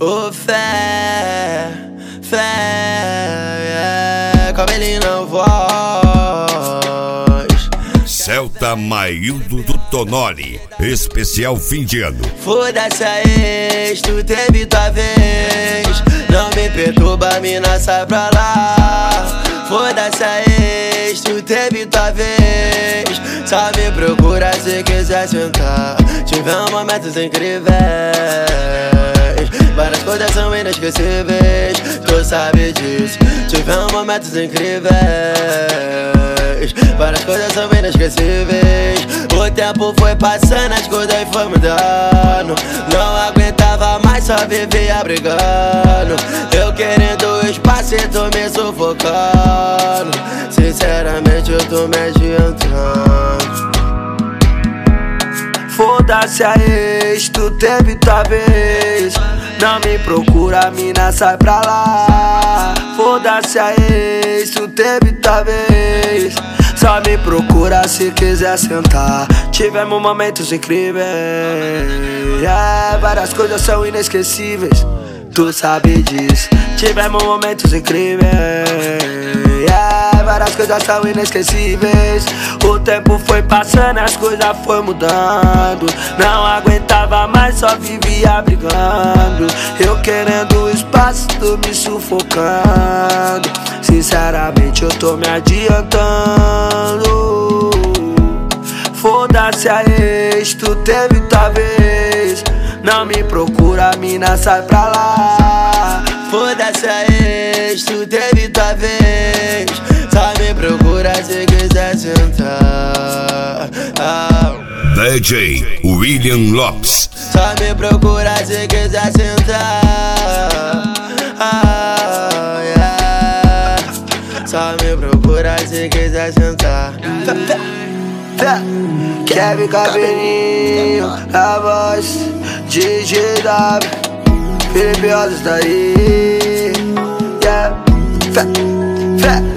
Ô fé, cabelinho na voz. Celta Maildo do Tonoli, especial fim de ano. Foda-se a ex, tu teve tua vez. Não me perturba, mina, sai pra lá. Foda-se a ex, tu teve tua vez. Só me procura se quiser sentar. Tivemos momentos incríveis, várias coisas são inesquecíveis, tu sabe disso. Tivemos momentos incríveis, várias coisas são inesquecíveis. O tempo foi passando, as coisas foi mudando. Não aguentava mais, só vivia brigando. Eu querendo espaço e tô me sufocando. Sinceramente eu tô me adiantando. Foda-se a ex, tu teve tua vez. Não me procura, mina, sai pra lá. Foda-se a ex, tu teve tua vez. Só me procura se quiser sentar. Tivemos momentos incríveis, várias coisas são inesquecíveis, tu sabe disso. Tivemos momentos incríveis, várias coisas são inesquecíveis. O tempo foi passando, as coisas foi mudando. Não aguentava mais, só vivia brigando. Eu querendo espaço, tu me sufocando. Sinceramente eu tô me adiantando. Foda-se a ex, tu teve tua vez. Não me procura, mina, sai pra lá. Foda-se a ex, tu teve tua vez. Só me procura se quiser sentar. DJ William Lopes. Só me procura se quiser sentar. Só me procura se quiser sentar. Kevin Cabelinho, a voz DJW, Felipe Osas daí. Fé.